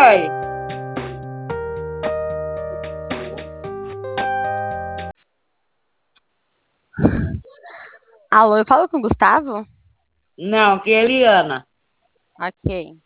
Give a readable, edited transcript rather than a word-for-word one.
Oi. Alô, eu falo com o Gustavo? Não, que é Eliana. Ok.